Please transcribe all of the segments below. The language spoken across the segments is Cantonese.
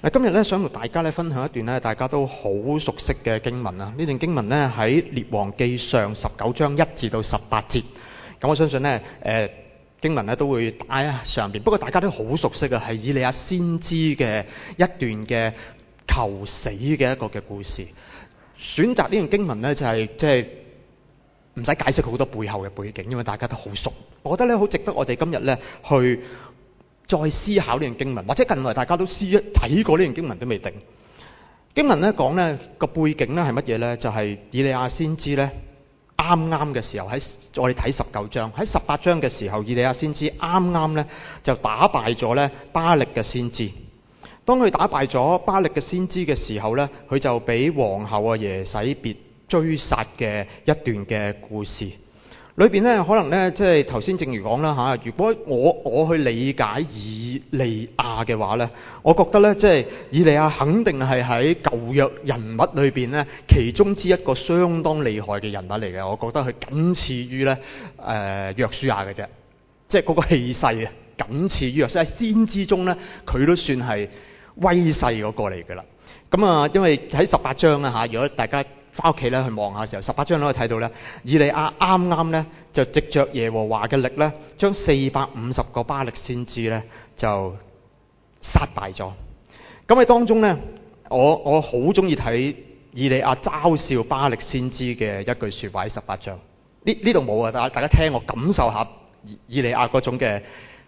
今日咧想同大家咧分享一段咧大家都好熟悉嘅經文啊！呢段經文咧喺列王記上19章1至到18節。咁我相信咧經文咧都會打喺上邊，不過大家都好熟悉嘅係以利亞先知嘅一段嘅求死嘅一個嘅故事。選擇呢段經文咧就係即係唔使解釋好多背後嘅背景，因為大家都好熟。我覺得咧好值得我哋今日咧去再思考呢段經文，或者近來大家都睇過呢段經文都未定。經文咧講咧個背景咧係乜嘢咧？就係以利亞先知咧啱啱嘅時候，喺我哋睇19章，喺18章嘅時候，以利亞先知啱啱咧就打敗咗咧巴力嘅先知。當佢打敗咗巴力嘅先知嘅時候咧，佢就俾皇后耶洗別追殺嘅一段嘅故事。裏邊咧可能咧即係頭先正如講啦嚇，如果我去理解以利亞嘅話咧，我覺得咧即係以利亞肯定係喺舊約人物裏邊咧其中之一個相當厲害嘅人物嚟嘅。我覺得佢僅次於咧約書亞嘅啫，即係嗰個氣勢啊，僅次於約書亞。先知中咧佢都算係威勢嗰個嚟㗎啦。咁啊，因為喺18章啊嚇，如果大家翻屋企咧去望下嘅時候，18章都可以睇到咧，以利亞啱啱咧就藉着耶和華嘅力咧，將450個巴力先知咧就殺敗咗。咁喺當中咧，我好中意睇以利亞嘲笑巴力先知嘅一句説話喺18章。呢度冇啊，大家聽我感受下以利亞嗰種嘅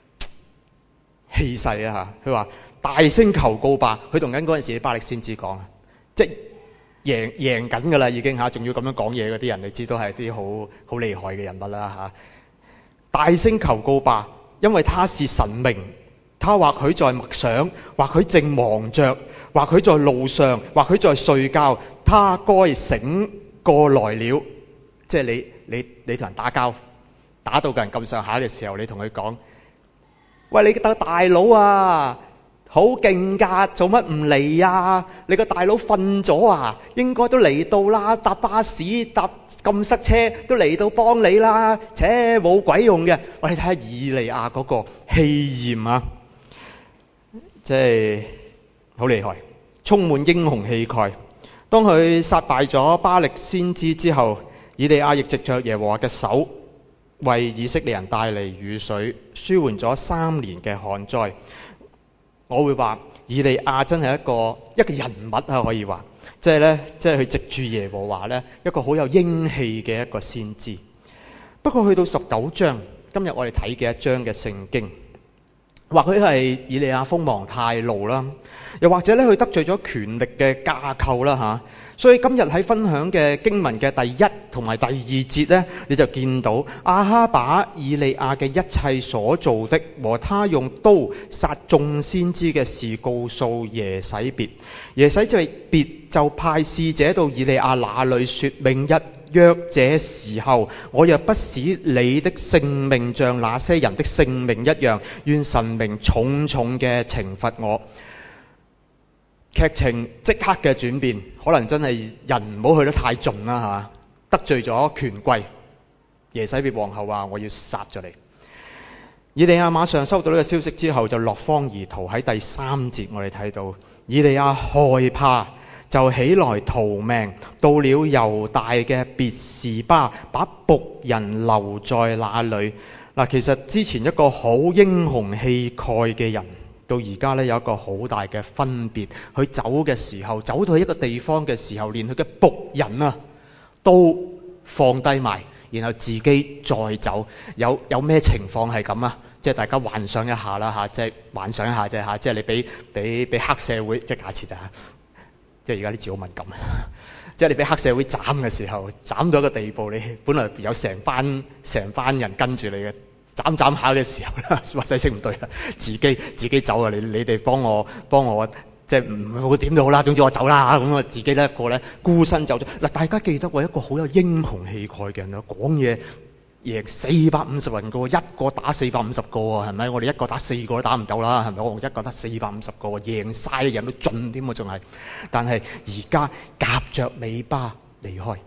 氣勢啊嚇。佢話大聲求告吧，佢同緊嗰陣時巴力先知講啊，即係贏緊㗎啦已經嚇，仲要咁樣講嘢嗰啲人，你知道係啲好厲害嘅人物啦嚇。大聲求告吧，因為他是神明，他或許在默想，或許正忙着，或許在路上，或許在睡覺，他該醒過來了。即係你同人打交，打到個人咁上下嘅時候，你同佢講：喂，你個大佬啊！好勁㗎，做乜唔嚟啊？你個大佬瞓咗啊？應該都嚟到啦，搭巴士搭咁塞車都嚟到幫你啦，切冇鬼用嘅。我哋睇下以利亞嗰個氣焰啊，即係好厲害，充滿英雄氣概。當佢殺敗咗巴力先知之後，以利亞亦藉着耶和華嘅手為以色列人帶嚟雨水，舒緩咗3年嘅旱災。我會話以利亞真係一個人物啊，可以話即係佢藉住耶和華咧一個好有英氣嘅一個先知。不過去到19章，今日我哋睇嘅一章嘅聖經，或許係以利亞鋒芒太露啦，又或者咧佢得罪咗權力嘅架構啦嚇。所以今日喺分享嘅經文嘅第1同埋第2節呢，你就見到亞哈把以利亞嘅一切所做的和他用刀殺眾先知嘅事告訴耶洗別。耶洗別就派使者到以利亞那裏說：明日約這時候，我若不使你的性命像那些人的性命一樣，願神明重重嘅懲罰我。劇情即刻嘅轉變，可能真係人唔好去得太盡啦嚇，得罪咗權貴。耶洗別皇后話：我要殺咗你。以利亞馬上收到呢個消息之後，就落荒而逃。喺第3節我哋睇到，以利亞害怕，就起來逃命，到了猶大嘅別是巴，把僕人留在那裏。嗱，其實之前一個好英雄氣概嘅人，到而家咧有一個好大嘅分別。佢走嘅時候，走到一個地方嘅時候，連佢嘅僕人啊都放低埋，然後自己再走。有咩情況係咁啊？即係大家幻想一下啦嚇，即係幻想一下啫嚇。即係你俾黑社會，即係假設就嚇，即係而家啲字好敏感。即係你俾黑社會斬嘅時候，斬到一個地步，你本來有成班人跟住你嘅。斬下嘅時候啦，或者識唔對啦，自己走啊！你哋幫我，即係唔會點都好啦。總之我走啦，咁我自己咧一個咧孤身走咗。嗱，大家記得我一個好有英雄氣概嘅人啊，講嘢贏450人個，一個打450個啊，係咪？我哋一個打4個都打唔到啦，係咪？我一個打450個，贏晒人都盡添啊，仲係。但係而家夾着尾巴離開，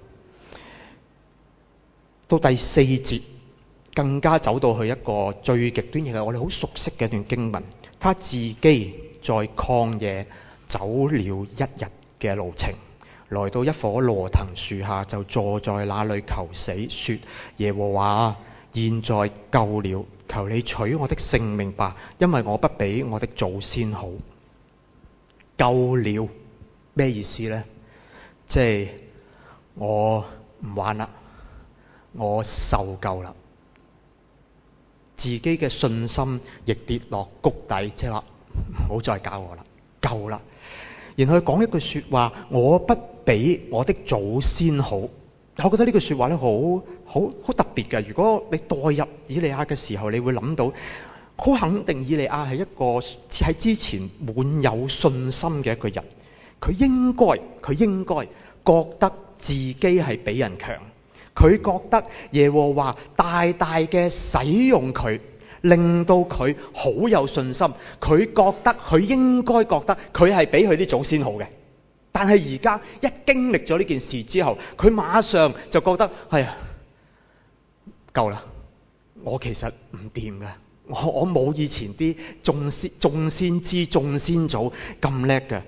到第4節。更加走到去一個最極端，亦係我哋好熟悉嘅一段經文。他自己在曠野走了一日嘅路程，來到一棵羅藤樹下，就坐在那裏求死，說：耶和華啊，現在夠了，求你取我的性命吧，因為我不比我的祖先好。夠了咩意思呢？即係我唔玩啦，我受夠啦，自己嘅信心亦跌落谷底，即係話唔好再搞我啦，夠啦。然後佢講一句說話：我不比我的祖先好。我覺得呢句說話咧，好特別嘅。如果你代入以利亞嘅時候，你會諗到好肯定以利亞係一個喺之前滿有信心嘅一個人。佢應該覺得自己係比人強，佢覺得耶和華大大嘅使用佢，令到佢好有信心。佢應該覺得佢係比佢啲祖先好嘅。但係而家一經歷咗呢件事之後，佢馬上就覺得係夠啦，我其實唔掂嘅，我冇以前啲眾先知眾先祖咁叻嘅。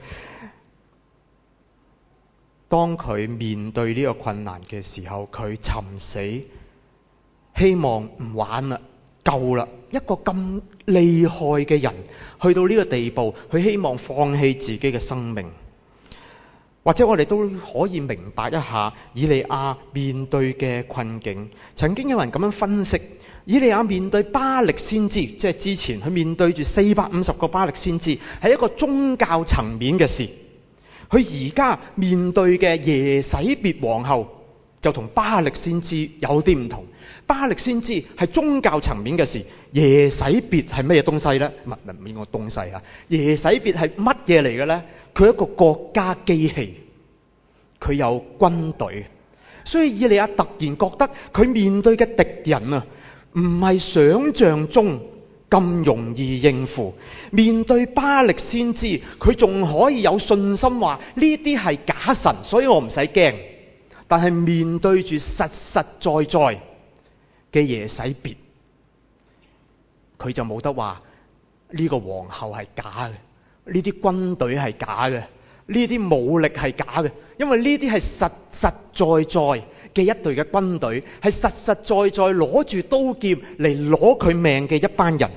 當佢面對呢個困難嘅時候，佢尋死，希望唔玩啦，夠啦。一個咁厲害嘅人去到呢個地步，佢希望放棄自己嘅生命。或者我哋都可以明白一下以利亞面對嘅困境。曾經有人咁樣分析，以利亞面對巴力先知，即係之前佢面對住450個巴力先知，係一個宗教層面嘅事。佢而家面對嘅耶洗別皇后就同巴力先知有啲唔同。巴力先知係宗教層面嘅事，耶洗別係咩東西呢？唔係邊個東西啊？耶洗別係乜嘢嚟嘅呢？佢係一個國家機器，佢有軍隊。所以以利亞突然覺得佢面對嘅敵人啊，唔係想象中咁容易應付。面對巴力先知，佢仲可以有信心話呢啲係假神，所以我唔使驚。但係面對住實實在在嘅耶洗別，佢就冇得話呢個皇后係假嘅，呢啲軍隊係假嘅，呢啲武力係假嘅。因為呢啲係實實在在嘅一隊嘅軍隊，係實實在在攞住刀劍嚟攞佢命嘅一班人。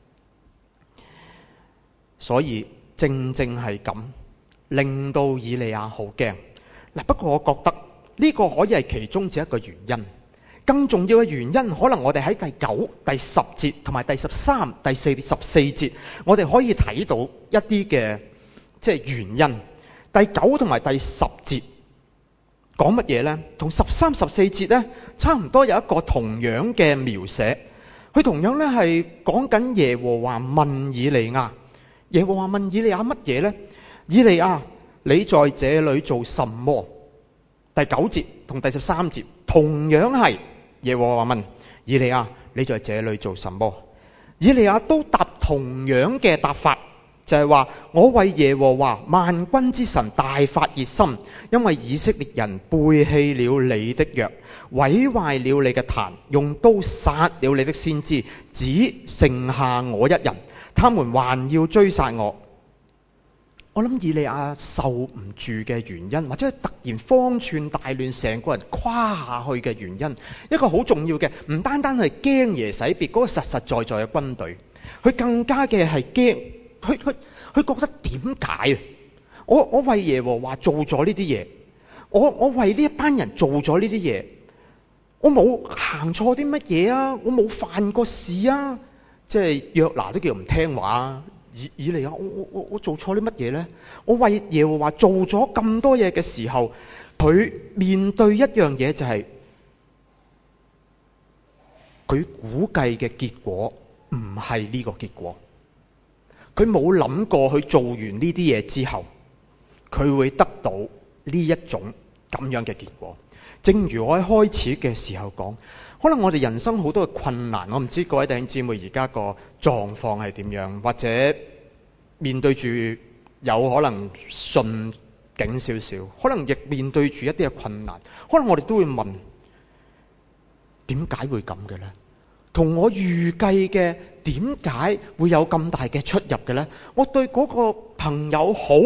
所以正係咁，令到以利亞好驚。嗱，不過我覺得呢個可以係其中之一個原因。更重要嘅原因，可能我哋喺第9、第10節同埋第13、第14節，我哋可以睇到一啲嘅原因。第9同埋第10節講乜嘢呢？同13、14節呢差唔多，有一個同樣嘅描寫。佢同樣呢係講緊耶和華問以利亞。耶和華問以利亞乜嘢呢？以利亞，你在這裏做什麼？第9節同第13節同樣係耶和華問以利亞，你在這裏做什麼？以利亞都答同樣嘅答法，就係話我為耶和華萬軍之神大發熱心，因為以色列人背棄了你的約，毀壞了你嘅壇，用刀殺了你的先知，只剩下我一人，他們還要追殺我。我諗以利亞受唔住嘅原因，或者係突然方寸大亂，成個人垮下去嘅原因，一個好重要嘅，唔單單係驚耶洗別嗰個實實在在嘅軍隊，佢更加嘅係驚，佢覺得點解我為耶和華做咗呢啲嘢，我為呢一班人做咗呢啲嘢，我冇行錯啲乜嘢啊，我冇犯過事啊，即係約拿都叫唔聽話。以利亞，我做錯啲乜嘢呢？我為耶和華做咗咁多嘢嘅時候，佢面對一樣嘢就係佢估計嘅結果唔係呢個結果。佢冇諗過佢做完呢啲嘢之後，佢會得到呢一種咁樣嘅結果。正如我喺開始嘅時候講，可能我哋人生好多嘅困難，我唔知各位弟兄姊妹而家個狀況係點樣，或者面對住有可能順境少少，可能亦面對住一啲嘅困難，可能我哋都會問，點解會咁嘅呢？同我預計嘅點解會有咁大嘅出入嘅呢？我對嗰個朋友好，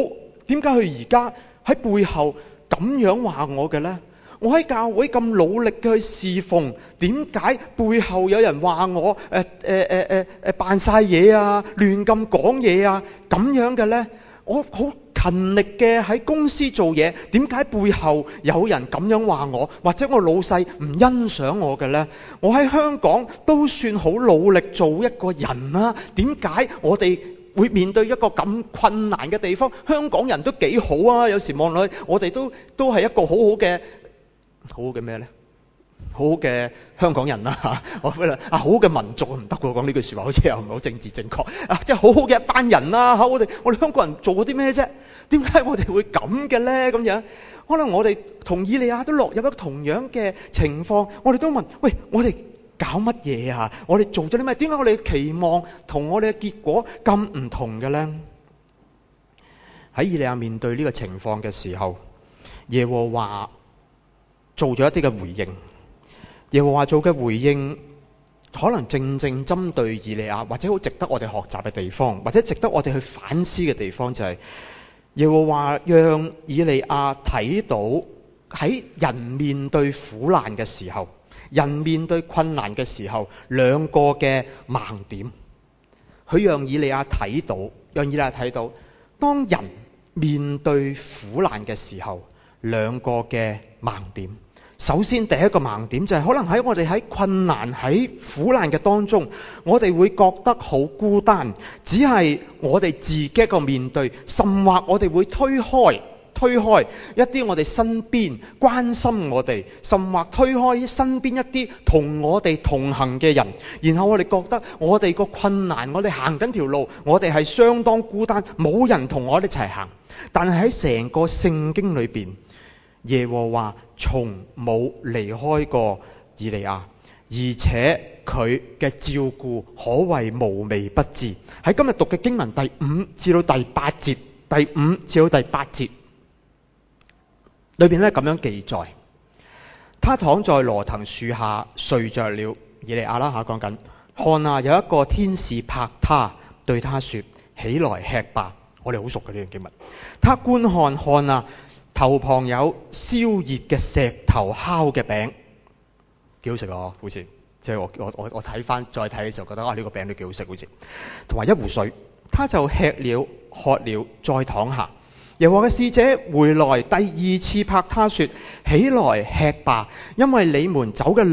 點解佢而家喺背後咁樣話我嘅呢？我喺教會咁努力嘅去侍奉，點解背後有人話我扮晒嘢啊，亂咁講嘢啊，咁樣嘅呢？我好勤力嘅喺公司做嘢，點解背後有人咁樣話我，或者我老細唔欣賞我嘅呢？我喺香港都算好努力做一個人啦，點解我哋會面對一個咁困難嘅地方？香港人都幾好啊，有時望落去我哋都係一個好好嘅咩呢？好好嘅香港人啦嚇，我覺得好好嘅民族唔得喎，講呢句説話好似又唔係好政治正確啊！即係好好嘅一班人啦嚇，我哋香港人做過啲咩啫？點解我哋會咁嘅呢？咁樣可能我哋同以利亞都落入一個同樣嘅情況，我哋都問：喂，我哋搞乜嘢啊？我哋做咗啲咩？點解我哋嘅期望同我哋嘅結果咁唔同嘅呢？喺以利亞面對呢個情況嘅時候，耶和華做咗一啲嘅回應。耶和華做嘅回應可能正正針對以利亞，或者好值得我哋學習嘅地方，或者值得我哋去反思嘅地方，就係耶和華讓以利亞睇到喺人面對苦難嘅時候，人面對困難嘅時候，兩個嘅盲點。佢讓以利亞睇到當人面對苦難嘅時候，兩個嘅盲點。首先第一個盲點就係可能喺我哋喺困難喺苦難嘅當中，我哋會覺得好孤單，只係我哋自己一個面對，甚或我哋會推開一啲我哋身邊關心我哋，甚或推開身邊一啲同我哋同行嘅人，然後我哋覺得我哋個困難，我哋行緊條路，我哋係相當孤單，冇人同我哋一齊行。但係喺成個聖經裏邊，耶和華從冇離開過以利亞，而且佢嘅照顧可謂無微不至。喺今日讀嘅經文第5至到第8節，第5至到第8節裏邊咧咁樣記載：他躺在羅藤樹下睡着了。以利亞啦嚇講緊，看啊，有一個天使拍他，對他說：起來吃吧。我哋好熟嘅呢段經文。他觀看啊，頭旁有燒熱嘅石頭烤嘅餅，幾好食啊！好似即係我睇翻再睇嘅時候覺得呢個餅都幾好食，好似同埋一壺水。他就吃了喝了，再躺下。耶和華嘅使者回來第二次拍他說：起來吃吧，因為你要走嘅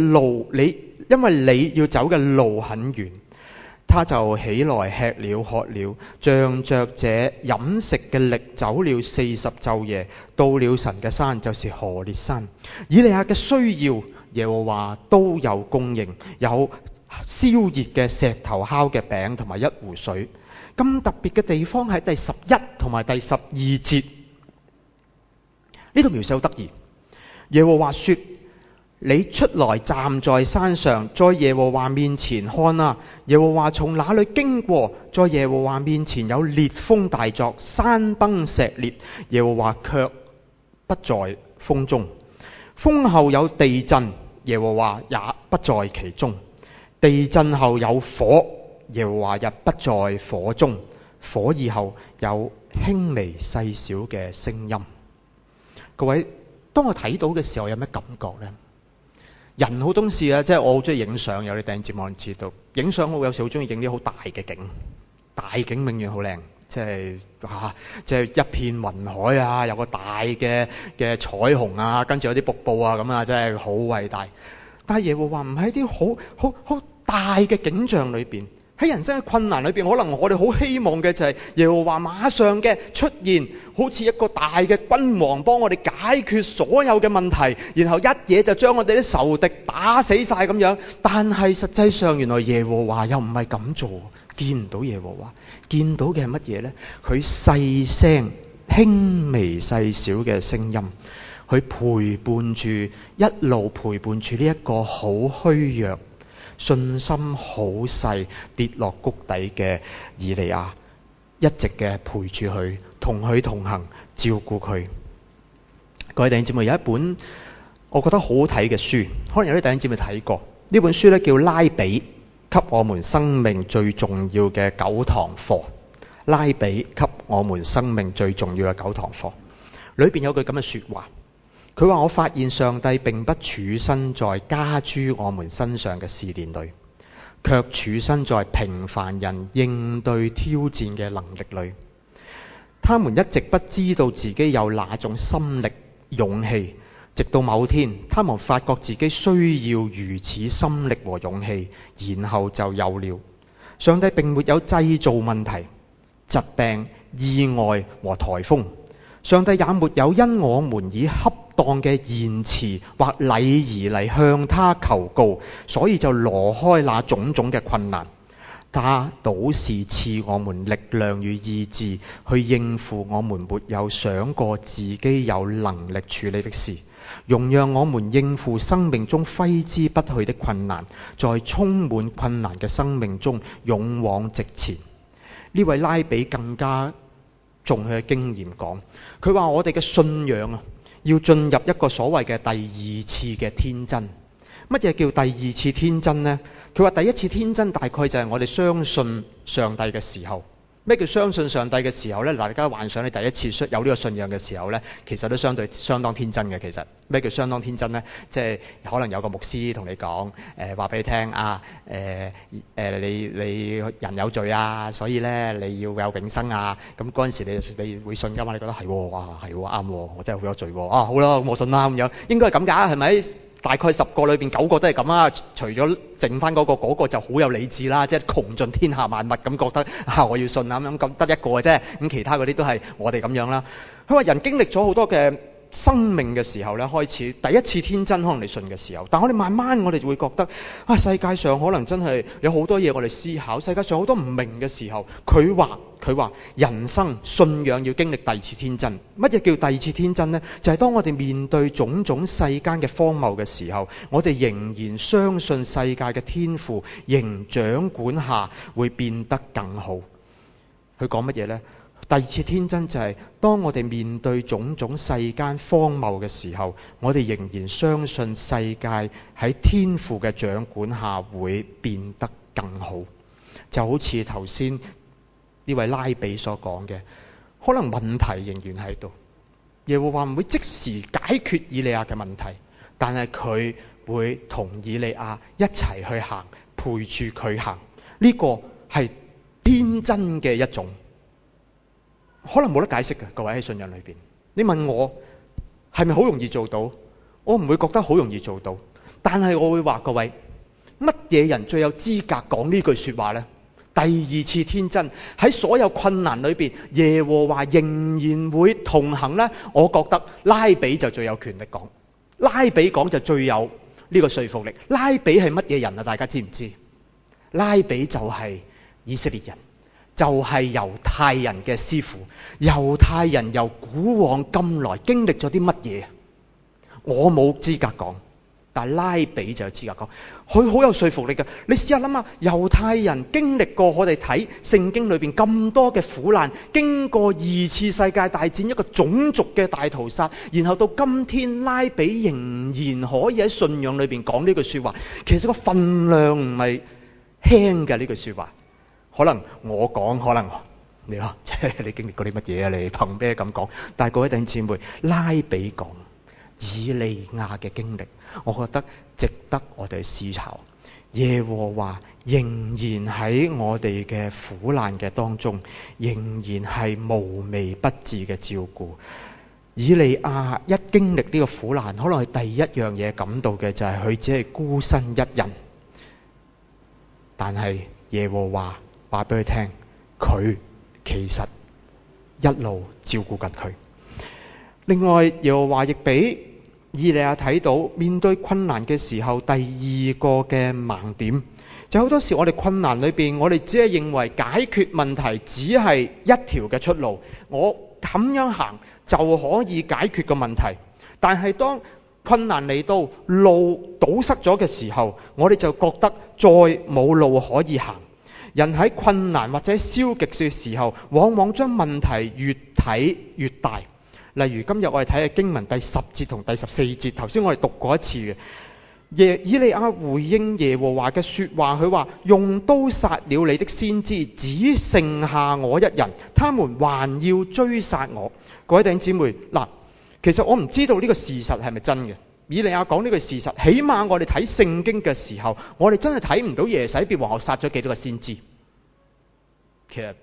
路很遠。他就起來吃了喝了，仗着這飲食嘅力走了40晝夜，到了神嘅山，就是何烈山。以利亞嘅需要，耶和華都有供應，有燒熱嘅石頭烤嘅餅同埋一壺水。咁特別嘅地方喺第11同埋第12節，呢度描寫好得意。耶和華說：你出來站在山上，在耶和華面前看啊！耶和華從那裏經過，在耶和華面前有烈風大作，山崩石裂，耶和華卻不在風中。風後有地震，耶和華也不在其中。地震後有火，耶和華也不在火中。火以後有輕微細小嘅聲音。各位，當我睇到嘅時候有咩感覺呢？人好多事啊，即係我好中意影相，有啲頂節目人知道，影相我有時好中意影啲好大嘅景，大景永遠好靚，即係一片雲海啊，有個大嘅彩虹啊，跟住有啲瀑布啊咁啊，真係好偉大。但係耶和華唔喺啲好大嘅景象裏邊。喺人生嘅困難裏邊，可能我哋好希望嘅就係耶和華馬上嘅出現，好似一個大嘅君王幫我哋解決所有嘅問題，然後一嘢就將我哋啲仇敵打死晒咁樣。但係實際上原來耶和華又唔係咁做，見唔到耶和華，見到嘅係乜嘢呢？佢細聲輕微細小嘅聲音，佢陪伴住一路陪伴住呢一個好虛弱、信心好細、跌落谷底嘅以利亞，一直嘅陪住佢，同佢同行，照顧佢。各位弟兄姊妹，有一本我覺得好好睇嘅書，可能有啲弟兄姊妹睇過。呢本書咧叫《拉比給我們生命最重要嘅9堂課》。 拉比給我們生命最重要嘅9堂課。裏邊有句咁嘅說話，佢話：我發現上帝並不處身在加諸我們身上嘅試煉裏，卻處身在平凡人應對挑戰嘅能力裏。他們一直不知道自己有那種心力勇氣，直到某天他們發覺自己需要如此心力和勇氣，然後就有了。上帝並沒有製造問題、疾病、意外和颱風，上帝也沒有因我們以恰當嘅言辭或禮儀嚟向他求告，所以就挪開那種種嘅困難。他倒是賜我們力量與意志去應付我們沒有想過自己有能力處理的事，容讓我們應付生命中揮之不去的困難，在充滿困難嘅生命中勇往直前。呢位拉比更加從佢嘅經驗講，佢話我哋嘅信仰啊，要進入一個所謂嘅第二次嘅天真。乜嘢叫第二次天真呢？佢話第一次天真大概就係我哋相信上帝嘅時候。咩叫相信上帝嘅時候呢？大家幻想你第一次有呢個信仰嘅時候呢，其實都相當天真嘅。其實咩叫相當天真呢？即係可能有個牧師同你講，話俾你聽啊，你人有罪啊，所以呢你要有永生啊。咁嗰陣時你會信㗎嘛？你覺得係喎，哇係喎，啱喎，我真係好有罪喎。啊好啦，我信啦咁樣，應該係咁㗎，係咪？大概10個裏邊9個都係咁啊，除咗剩翻嗰個就好有理智啦，即係窮盡天下萬物咁覺得我要信啊咁得一個嘅啫，咁其他嗰啲都係我哋咁樣啦。佢話人經歷咗好多嘅生命嘅時候咧，開始第一次天真，可能你信嘅時候，但我哋慢慢我哋就會覺得世界上可能真係有好多嘢我哋思考，世界上好多唔明嘅時候，佢話人生信仰要經歷第二次天真。乜嘢叫第二次天真呢？就係當我哋面對種種世間嘅荒謬嘅時候，我哋仍然相信世界嘅天父仍掌管下會變得更好。佢講乜嘢呢？第二次天真就係當我哋面對種種世間荒謬嘅時候，我哋仍然相信世界喺天父嘅掌管下會變得更好。就好似頭先呢位拉比所講嘅，可能問題仍然喺度，耶和華唔會即時解決以利亞嘅問題，但係佢會同以利亞一齊去行，陪住佢行。呢個係天真嘅一種。可能冇得解釋嘅，各位喺信仰裏邊，你問我係咪好容易做到？我唔會覺得好容易做到，但係我會話各位，乜嘢人最有資格講呢句說話呢？第二次天真，喺所有困難裏邊，耶和華仍然會同行呢。我覺得拉比就最有權力講，拉比講就最有呢個說服力。拉比係乜嘢人啊？大家知唔知？拉比就係以色列人。就係猶太人嘅師傅。猶太人由古往今來經歷咗啲乜嘢？我冇資格講，但係拉比就有資格講，佢好有說服力嘅。你試下諗下，猶太人經歷過我哋睇聖經裏邊咁多嘅苦難，經過二次世界大戰一個種族嘅大屠殺，然後到今天拉比仍然可以喺信仰裏邊講呢句說話，其實個分量唔係輕嘅呢句說話。可能我講，可能你話即係你經歷過啲乜嘢啊？你憑咩咁講？但係各位弟兄姊妹，拉比講以利亞嘅經歷，我覺得值得我哋思考。耶和華仍然喺我哋嘅苦難嘅當中，仍然係無微不至嘅照顧。以利亞一經歷呢個苦難，可能係第一樣嘢感到嘅就係佢只係孤身一人，但係耶和華話俾佢聽，佢其實一路照顧緊佢。另外，耶和華亦俾以利亞睇到，面對困難嘅時候，第二個嘅盲點就好多時我哋困難裏邊，我哋只係認為解決問題只係一條嘅出路，我咁樣行就可以解決個問題。但係當困難嚟到，路堵塞咗嘅時候，我哋就覺得再冇路可以行。人喺困難或者消極嘅時候，往往將問題越睇越大。例如今日我哋睇嘅經文第10節同第14節，頭先我哋讀過一次嘅。 以利亞回應耶和華嘅說話，佢話：用刀殺了你的先知，只剩下我一人，他們還要追殺我。各位弟兄姊妹，嗱，其實我唔知道呢個事實係咪真嘅。以利亞講呢個事實，起碼我哋睇聖經嘅時候，我哋真係睇唔到耶洗別王后殺咗幾多個先知。其實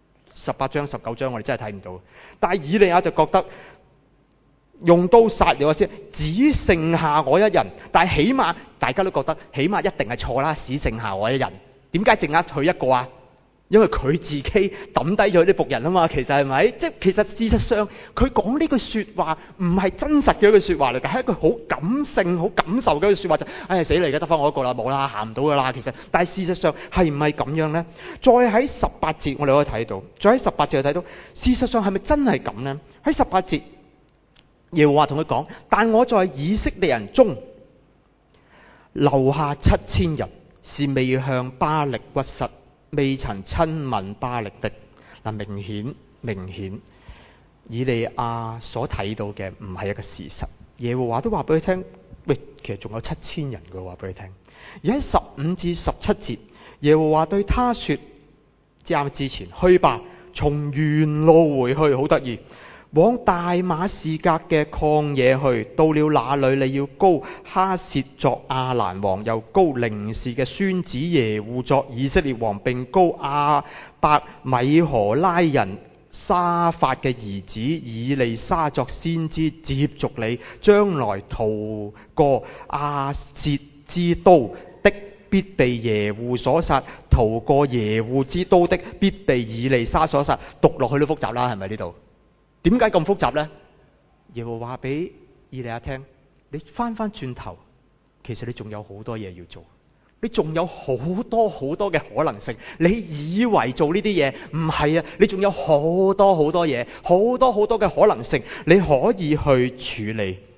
18章19章我哋真係睇唔到，但係以利亞就覺得用刀殺了我先，只剩下我一人。但係起碼大家都覺得，起碼一定係錯啦，只剩下我一人。點解淨係佢一個啊？因為佢自己抌低咗啲僕人啊嘛。其實係咪？即係其實事實上，佢講呢句說話唔係真實嘅一句說話嚟嘅，係一句好感性、好感受嘅一句說話，死嚟嘅，得翻我一個啦，冇啦，行唔到噶啦。其實，但係事實上係唔係咁樣呢？再喺18節我哋可以睇到，再喺18節睇到，事實上係咪真係咁呢？喺18節。耶和華同佢講：但我在以色列人中留下7000人，是未向巴力屈膝，未曾親吻巴力的。嗱，明顯，以利亞所睇到嘅唔係一個事實。耶和華都話俾佢聽，喂，其實仲有7000人嘅話俾佢聽。而喺15至17節，耶和華對他說：啱之前去吧，從原路回去，好得意。往大馬士革嘅曠野去，到了那裏，你要膏哈薛作亞蘭王，又膏寧示嘅孫子耶戶作以色列王，並膏亞伯米何拉人沙法嘅兒子以利沙作先知，接續你，將來逃過亞薛之刀的，必被耶戶所殺；逃過耶戶之刀的，必被以利沙所殺。讀落去都複雜啦，係咪呢度？點解咁複雜呢？耶和華俾以利亞聽，你翻轉頭，其實你仲有好多嘢要做，你仲有好多嘅可能性。你以為做呢啲嘢唔係啊？你仲有好多嘢，好多嘅可能性，你可以去處理。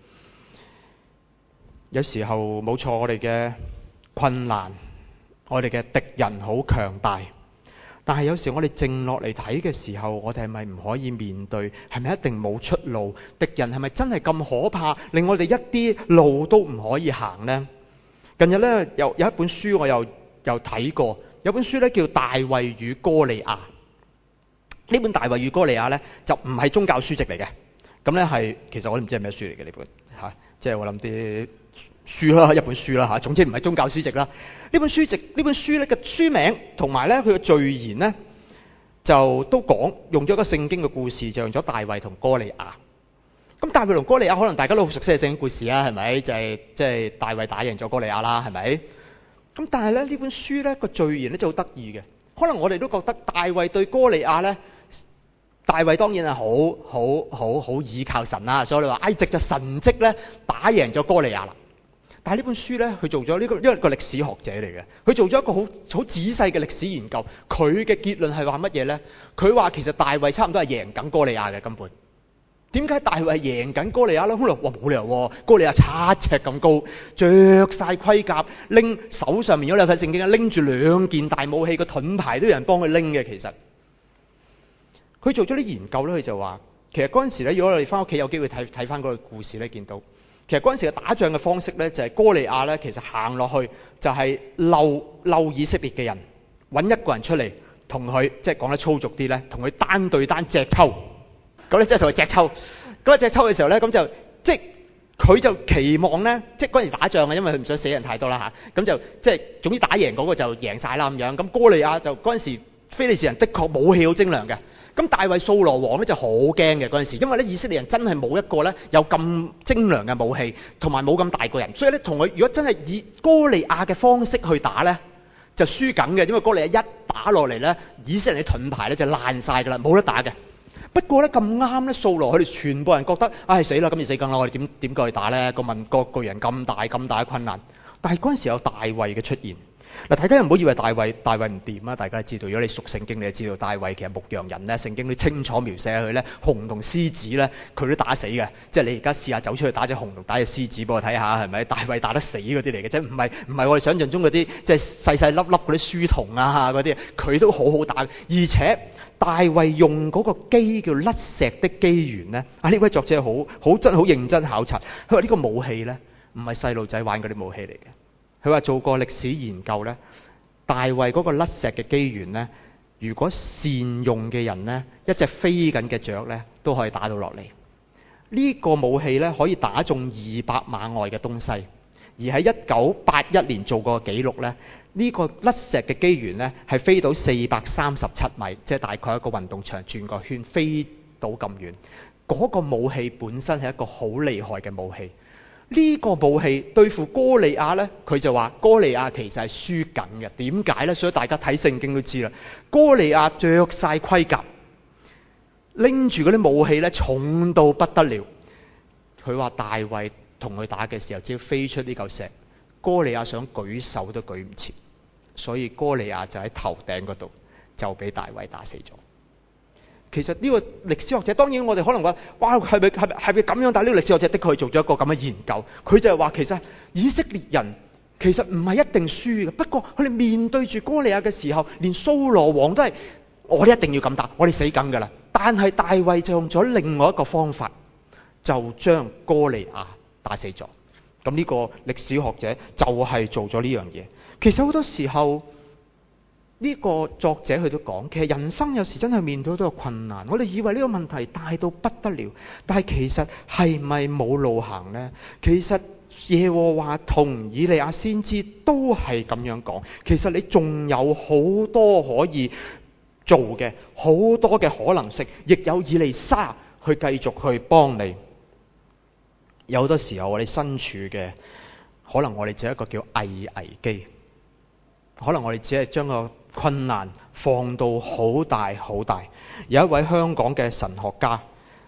有時候冇錯，我哋嘅困難，我哋嘅敵人好強大。但係有時我哋靜落嚟睇嘅時候，我哋係咪唔可以面對？係咪一定冇出路？敵人係咪真係咁可怕，令我哋一啲路都唔可以行呢？近日呢，有一本書我又睇過，有本書呢叫《大衛與哥利亞》。呢本《大衛與哥利亞》呢就唔係宗教書籍嚟嘅，咁呢係其實我都唔知係咩書嚟嘅呢本嚇，即係我諗啲書啦，一本書啦嚇，總之唔係宗教書籍啦。呢本書咧嘅書名同埋咧佢嘅序言呢，就都講用咗一個聖經嘅故事，就用咗大衛同哥利亞。咁大衛同哥利亞可能大家都好熟悉嘅聖經故事啊，係咪？就係即係大衛打贏咗哥利亞啦，係咪？咁但係咧呢本書咧個序言咧就好得意嘅，可能我哋都覺得大衛對哥利亞咧，大衛當然係好倚靠神啦，所以你話藉着神蹟咧打贏咗哥利亞啦。但係呢本書呢，佢做咗呢個，因為一個歷史學者嚟嘅，佢做咗一個好仔細嘅歷史研究。佢嘅結論係話乜嘢呢？佢話其實大衛差唔多係贏緊哥利亞嘅根本。點解大衛係贏緊哥利亞呢？可能哇冇理由喎，哥利亞7尺咁高，着晒盔甲，拎手上面如果你有睇聖經啊，拎住2件大武器，個盾牌都有人幫佢拎嘅。其實佢做咗啲研究呢，佢就話其實嗰陣時呢，如果我哋翻屋企有機會睇翻嗰個故事呢，見到。其實嗰陣時嘅打仗嘅方式呢，就係哥利亞呢，其實行落去就係溜以色列嘅人，揾一個人出嚟同佢，即係講得粗俗啲呢，同佢單對單隻抽。咁咧即係同佢隻抽。咁隻抽嘅時候呢，咁就即係佢就期望呢，即係嗰陣時打仗啊，因為佢唔想死人太多啦嚇。咁就即係總之打贏嗰個就贏晒啦咁樣。咁哥利亞就嗰陣時非利士人的確武器好精良嘅。咁大衛掃羅王咧就好驚嘅嗰陣時，因為咧以色列人真係冇一個咧有咁精良嘅武器，同埋冇咁大個人，所以咧同佢如果真係以哥利亞嘅方式去打咧，就輸緊嘅，因為哥利亞一打落嚟咧，以色列嘅盾牌咧就爛晒㗎啦，冇得打嘅。不過咧咁啱咧，掃羅佢哋全部人覺得唉死啦，今次死梗啦，我哋點過去打咧？個巨人咁大嘅困難，但係嗰陣時有大衛嘅出現。嗱，大家又唔好以為大衛唔掂啊！大家知道，如果你熟聖經，你就知道大衛其實牧羊人咧，聖經都清楚描寫佢咧，熊同獅子咧，佢都打死嘅。即係你而家試下走出去打隻熊同打隻獅子，俾我睇下係咪？大衛打得死嗰啲嚟嘅啫，唔係我哋想象中嗰啲即係細粒粒嗰啲書童啊嗰啲，佢都好好打。而且大衛用嗰個機叫甩石的機緣咧，呢位作者好認真考察，佢話呢個武器咧唔係細路仔玩嗰啲武器嚟嘅。佢話做過歷史研究呢，大衛嗰個甩石嘅機緣呢，如果善用嘅人呢，一隻飛緊嘅雀呢都可以打到落嚟。呢個武器呢，可以打中200碼外嘅東西。而喺1981年做過記錄呢，呢個甩石嘅機緣呢係飛到437米，即係大概一個運動場轉個圈，飛到咁遠。嗰個武器本身係一個好厲害嘅武器。呢個武器對付哥利亞呢，佢就話哥利亞其實係輸緊嘅。點解呢？所以大家睇聖經都知啦。哥利亞着晒盔甲，拎住嗰啲武器呢，重到不得了。佢話大衛同佢打嘅時候，只要飛出呢嚿石，哥利亞想舉手都舉唔切，所以哥利亞就喺頭頂嗰度就俾大衛打死咗。其實呢個歷史學者，當然我哋可能話，哇，係咪咁樣？但係呢個歷史學者的確做咗一個咁嘅研究，佢就係話其實以色列人其實唔係一定輸嘅，不過佢哋面對住哥利亞嘅時候，連掃羅王都係我哋一定要咁打，我哋死梗㗎啦。但係大衛就用咗另外一個方法，就將哥利亞打死咗。咁呢個歷史學者就係做咗呢樣嘢。其實好多時候呢個作者佢都講，其實人生有時真係面對好多困難。我哋以為呢個問題大到不得了，但係其實係咪冇路行呢？其實耶和華同以利亞先知都係咁樣講。其實你仲有好多可以做嘅，好多嘅可能性，亦有以利沙去繼續去幫你。有好多時候我哋身處嘅，可能我哋只係一個叫危機，可能我哋只係將個困難放到好大好大。有一位香港嘅神學家，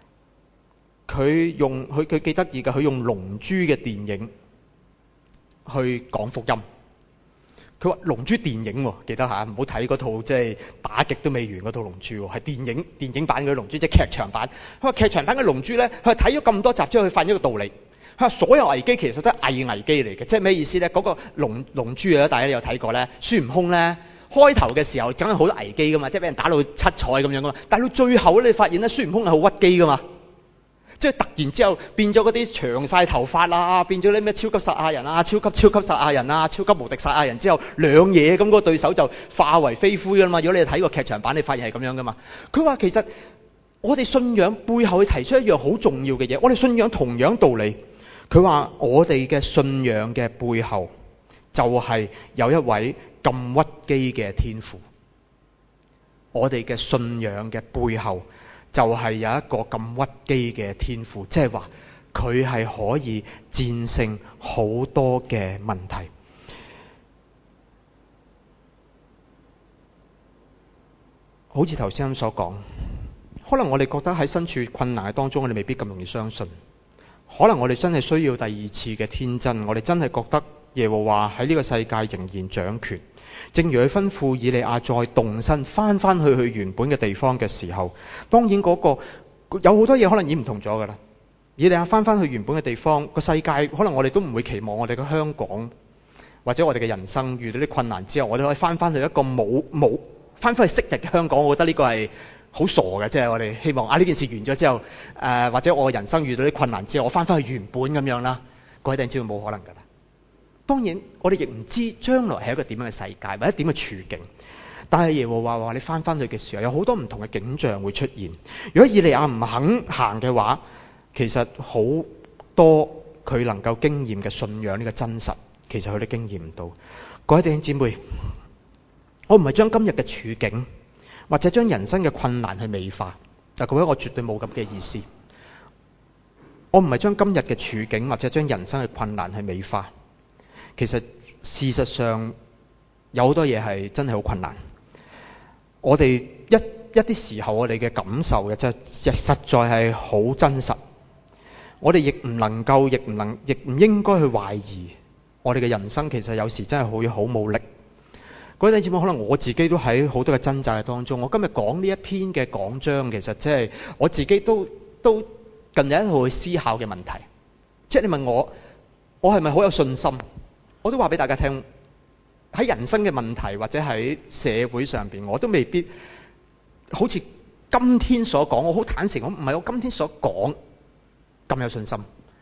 佢幾得意嘅，佢用龍珠嘅電影去講福音。佢話龍珠電影喎，記得嚇，唔好睇嗰套即係打極都未完嗰套龍珠喎，係電影版嗰啲龍珠，即係劇場版。佢話劇場版嘅龍珠呢，佢睇咗咁多集之後，佢發現一個道理。佢話所有危機其實都係危機嚟嘅，即係咩意思呢？嗰個龍珠啊，大家有睇過呢？孫悟空呢，開頭嘅時候梗係好多危機噶嘛，即係俾人打到七彩咁樣噶嘛。但係到最後咧，你發現咧，孫悟空係好屈機噶嘛。即係突然之後變咗嗰啲長晒頭髮啦，變咗啲咩超級撒亞人啊、超級撒亞人啊、超級無敵撒亞人之後兩嘢咁，個對手就化為飛灰噶嘛。如果你睇過劇場版，你發現係咁樣噶嘛。佢話其實我哋信仰背後去提出一樣好重要嘅嘢，我哋信仰同樣道理。佢話我哋嘅信仰嘅背後就係有一位咁屈機嘅天父，我哋嘅信仰嘅背後就係有一個咁屈機嘅天父，即係話佢係可以戰勝好多嘅問題。好似頭先所講，可能我哋覺得喺身處困難當中，我哋未必咁容易相信。可能我哋真係需要第二次嘅天真，我哋真係覺得耶和華喺呢個世界仍然掌權。正如佢吩咐以利亞再動身翻去原本嘅地方嘅時候，當然嗰個有好多嘢可能已經唔同咗噶啦。以利亞翻去原本嘅地方，個世界可能我哋都唔會期望我哋嘅香港或者我哋嘅人生遇到啲困難之後，我哋可以翻去一個翻去昔日嘅香港。我覺得呢個係好傻嘅，即係我哋希望呢件事完咗之後，或者我嘅人生遇到啲困難之後，我翻去原本咁樣啦。各位弟兄姊妹，冇可能噶啦。當然我哋亦唔知將來係一個點樣嘅世界或者點嘅處境，但係耶和華話你翻去嘅時候，有好多唔同嘅景象會出現。如果以利亞唔肯行嘅話，其實好多佢能夠經驗嘅信仰呢個真實，其實佢都經驗唔到。各位弟兄姊妹，我唔係將今日嘅處境或者將人生嘅困難去美化，但各位，我絕對冇咁嘅意思。我唔係將今日嘅處境或者將人生嘅困難去美化。其實事實上有好多嘢係真係好困難。我哋一啲時候我哋嘅感受嘅真係實在係好真實。我哋亦唔能夠，亦唔應該去懷疑我哋嘅人生。其實有時真係好冇力。各位弟兄姊妹，可能我自己都喺好多嘅掙扎嘅當中。我今日講呢一篇嘅講章，其實即係我自己都近日一路去思考嘅問題。即係你問我係咪好有信心？我都話俾大家聽，喺人生嘅問題或者喺社會上邊，我都未必好似今天所講。我好坦誠，我唔係我今天所講咁有信心。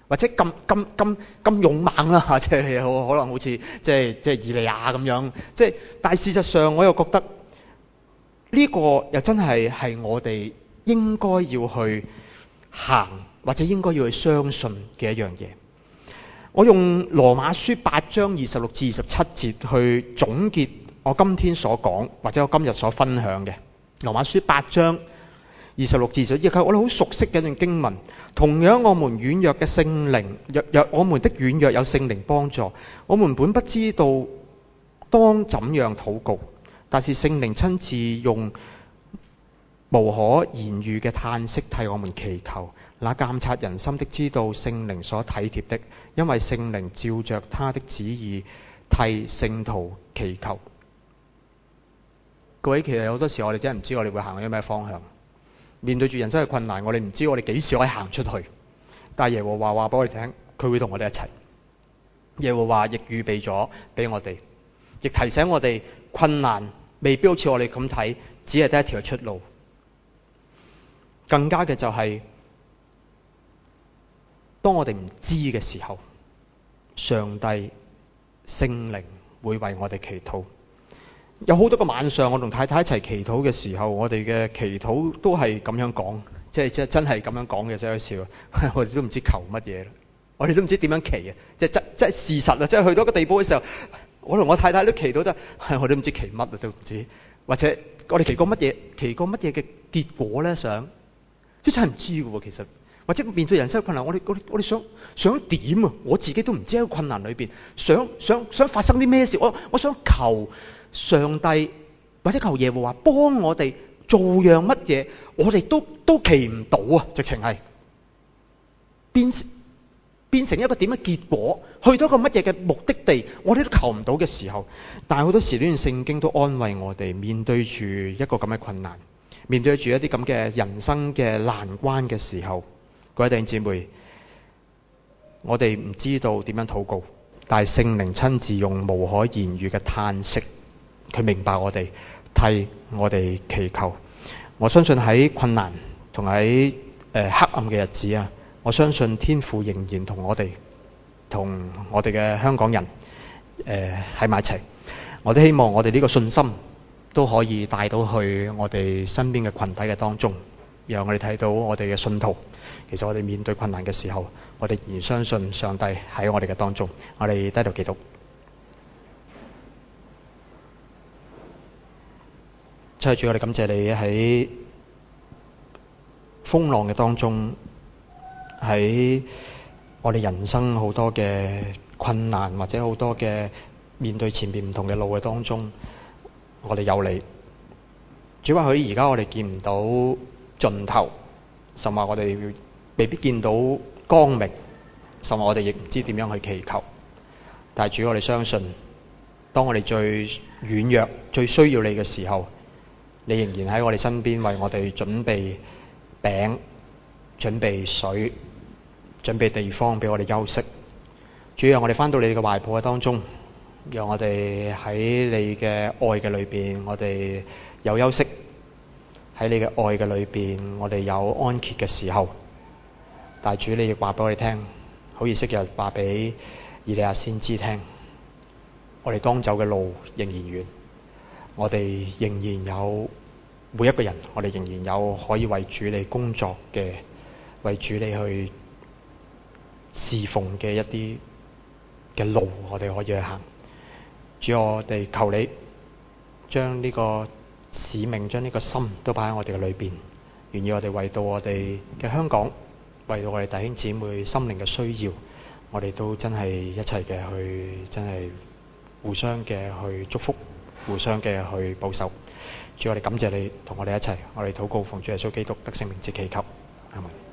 或者咁勇猛啦嚇，即係可能好似即係以利亞咁樣，但係事實上我又覺得呢個又真係我哋應該要去行，或者應該要去相信嘅一樣嘢。我用羅馬書8章26至27節去總結我今天所講，或者我今日所分享嘅。羅馬書8章26至27節，我哋好熟悉嘅一段經文。同樣我們軟弱嘅聖靈，若我們的軟弱有聖靈幫助，我們本不知道當怎樣禱告，但是聖靈親自用無可言喻嘅嘆息替我們祈求。那監察人心的知道聖靈所體貼的，因為聖靈照着他的旨意替聖徒祈求。各位，其實好多時我哋真係唔知我哋會行喺咩方向，面對住人生嘅困難，我哋唔知我哋幾時可以行出去。但係耶和華話俾我哋聽，佢會同我哋一齊。耶和華亦預備咗俾我哋，亦提醒我哋困難未必好似我哋咁睇，只係得一條出路。更加嘅就係，當我哋唔知嘅時候，上帝聖靈會為我哋祈禱。有好多個晚上，我同太太一齊祈禱嘅時候，我哋嘅祈禱都係咁樣講，即係真係咁樣講嘅，真係笑。我哋都唔知求乜嘢，我哋都唔知點樣祈啊！即係事實啊！即係去到一個地步嘅時候，我同我太太都祈禱得，我都唔知祈乜啊，都唔知。或者我哋祈過乜嘢嘅結果咧？都真係唔知嘅喎，其實。或者面對人生嘅困難，我哋想點啊？我自己都唔知喺個困難裏邊，想發生啲咩事？我想求上帝或者求耶和華幫我哋做樣乜嘢，我哋都祈唔到啊！直情係變成一個點嘅結果，去到一個乜嘢嘅目的地，我哋都求唔到嘅時候。但係好多時呢段聖經都安慰我哋，面對住一個咁嘅困難，面對住一啲咁嘅人生嘅難關嘅時候。各位弟兄姊妹，我哋唔知道點樣禱告，但係聖靈親自用無可言喻嘅嘆息，佢明白我哋，替我哋祈求。我相信喺困難同喺黑暗嘅日子啊，我相信天父仍然同我哋嘅香港人喺埋一齊。我都希望我哋呢個信心都可以帶到去我哋身邊嘅群體嘅當中，讓我哋睇到我哋嘅信徒。其實我哋面對困難嘅時候，我哋仍然相信上帝喺我哋嘅當中。我哋低頭祈禱。親愛的主，我哋感謝你喺風浪嘅當中，喺我哋人生好多嘅困難或者好多嘅面對前面唔同嘅路嘅當中，我哋有你。主，或許而家我哋見唔到盡頭，甚至我哋未必見到光明，甚至我哋亦唔知點樣去祈求。但係主，我哋相信，當我哋最軟弱、最需要你嘅時候，你仍然喺我哋身邊，為我哋準備餅、準備水、準備地方俾我哋休息。主，讓我哋返到你嘅懷抱嘅當中，讓我哋喺你嘅愛嘅裏邊，我哋有休息；喺你嘅愛嘅裏邊，我哋有安歇嘅時候。但係主，你亦話俾我哋聽，好似昔日話俾以利亞先知聽，我哋當走嘅路仍然遠，我哋仍然有每一個人，我哋仍然有可以為主你工作嘅，為主你去侍奉嘅一啲嘅路，我哋可以去行。主，我哋求你將呢個使命、將呢個心都擺喺我哋嘅裏邊，願意我哋為到我哋嘅香港，為到我哋弟兄姊妹心靈嘅需要，我哋都真係一齊嘅去，真係互相嘅去祝福，互相嘅去保守。主，我哋感謝你同我哋一齊，我哋禱告奉主耶穌基督得勝名字祈求，阿們。